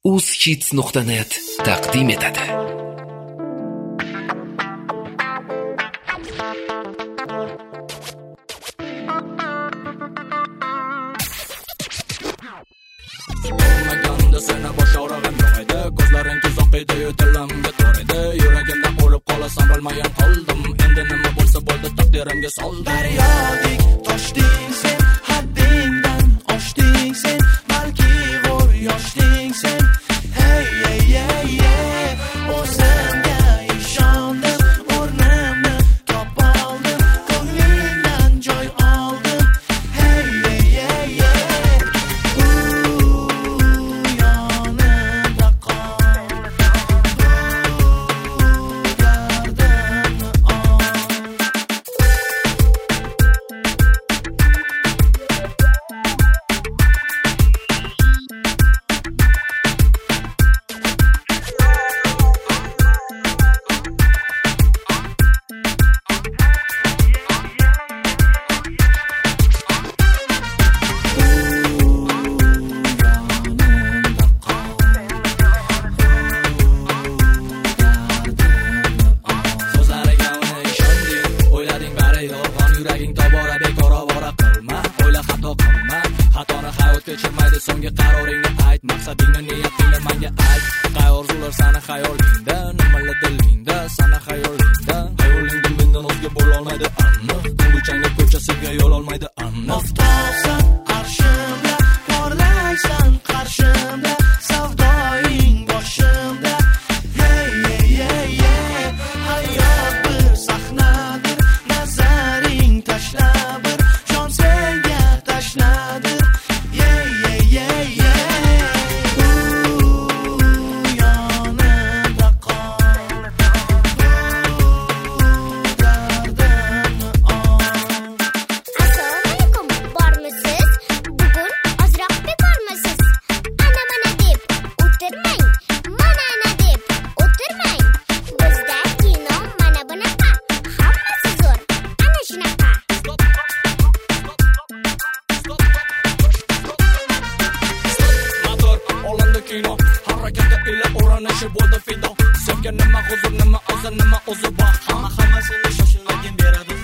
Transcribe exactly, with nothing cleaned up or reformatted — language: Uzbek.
uzhits nuqta net taqdim etadi. Olmaganda seni boshorag'im yo'q edi, ko'zlaring tuzoq edi, tilimga tor edi, yuragimda o'lib qolasan bilmagan qoldim, endi nima bo'lsa bo'ldi taqdirimga soldim. Daryodek toshding sen, haddingdan oshding sen, balki g'o'r yoshding sen. Hey hey hey hey, o'zimga ishondim, o'rnimni topoldim, ko'nglingdan joy oldim. Hey hey hey hey, u yonimda qol, gardimni ol. So'zlariga uni ishonding, o'ylading bari yolg'on, yuraging tobora bekor ovora qilma, o'yla xato qilma, xatoni hayot kechirmaydi, so'nggi qaroringni ayt, maqsadingni, niyatingni menga ayt. Qay orzular sani xayolingda, nimalar dilingda, sana xayolingda, xayolingda mendan o'zga bo'lolmaydi aniq, ko'ngilchangni ko'chasiga yo'l olmaydi aniq. Oftobsan arshimda, porlaysan qarshimda, savdoing boshimda. Hey hey hey hey, hayot bir sahnadir, nazaring tashladir, jon senga tashladir. Hey hey hey hey, u yonimda qol, gardimni ol. Assalomu alaykum, bormisiz? Bugun ozroq bekormisiz? Ana mana deb o'tirmang, mana ana deb o'tirmang. Bizda kino mana bunaqa, hammasi zo'r, ana shunaqa. Motor olandi kino, harakati ila o'ranishi bo'ldi fido. Senga nima huzur, nima ozor, nima o'zi bor, hamma hammasini shoshilmagan beradi.